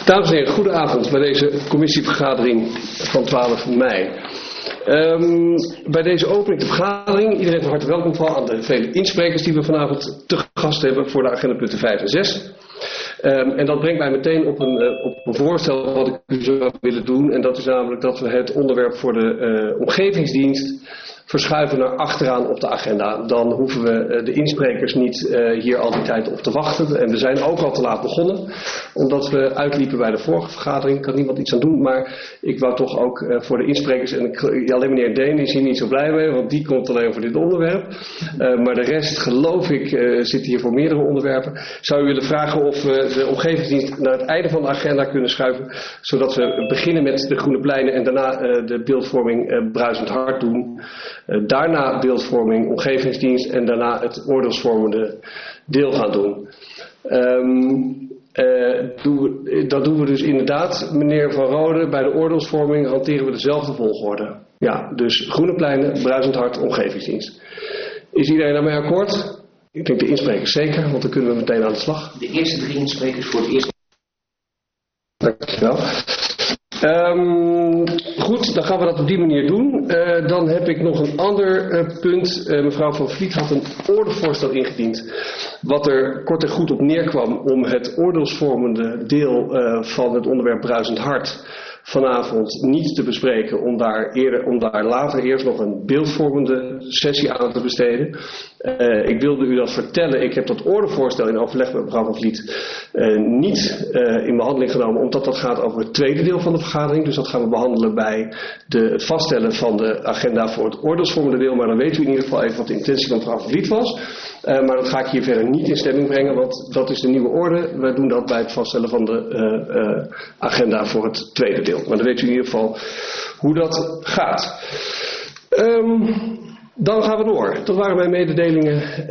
Dames en heren, goedenavond bij deze commissievergadering van 12 mei. Bij deze opening de vergadering, iedereen van harte welkom vooral aan de vele insprekers die we vanavond te gast hebben voor de agendapunten 5 en 6. En dat brengt mij meteen op een voorstel wat ik u zou willen doen. En dat is namelijk dat we het onderwerp voor de omgevingsdienst verschuiven naar achteraan op de agenda. Dan hoeven we de insprekers niet hier al die tijd op te wachten. En we zijn ook al te laat begonnen, omdat we uitliepen bij de vorige vergadering. Kan niemand iets aan doen, maar ik wou toch ook voor de insprekers, en alleen meneer Deen is hier niet zo blij mee, want die komt alleen voor dit onderwerp. Maar de rest, geloof ik, zit hier voor meerdere onderwerpen. Zou u willen vragen of we de omgevingsdienst naar het einde van de agenda kunnen schuiven, zodat we beginnen met de Groene Pleinen en daarna de beeldvorming Bruisend Hart doen. Daarna beeldvorming, omgevingsdienst en daarna het oordeelsvormende deel gaan doen. Dat doen we dus inderdaad, meneer Van Rode, bij de oordeelsvorming hanteren we dezelfde volgorde. Ja, dus Groene Pleinen, Bruisend Hart, omgevingsdienst. Is iedereen daarmee akkoord? Ik denk de insprekers zeker, want dan kunnen we meteen aan de slag. De eerste 3 insprekers voor het eerst. Dankjewel. Goed, dan gaan we dat op die manier doen. Dan heb ik nog een ander punt. Mevrouw Van Vliet had een ordevoorstel ingediend. Wat er kort en goed op neerkwam om het oordeelsvormende deel van het onderwerp Bruisend Hart vanavond niet te bespreken. Om daar later eerst nog een beeldvormende sessie aan te besteden. Ik wilde u dat vertellen. Ik heb dat ordevoorstel in overleg met mevrouw Van Vliet niet in behandeling genomen, omdat dat gaat over het tweede deel van de vergadering. Dus dat gaan we behandelen bij het vaststellen van de agenda voor het oordeelsvormende deel. Maar dan weet u in ieder geval even wat de intentie van mevrouw Van Vliet was. Maar dat ga ik hier verder niet in stemming brengen, want dat is de nieuwe orde. We doen dat bij het vaststellen van de agenda voor het tweede deel. Maar dan weet u in ieder geval hoe dat gaat. Dan gaan we door. Dat waren mijn mededelingen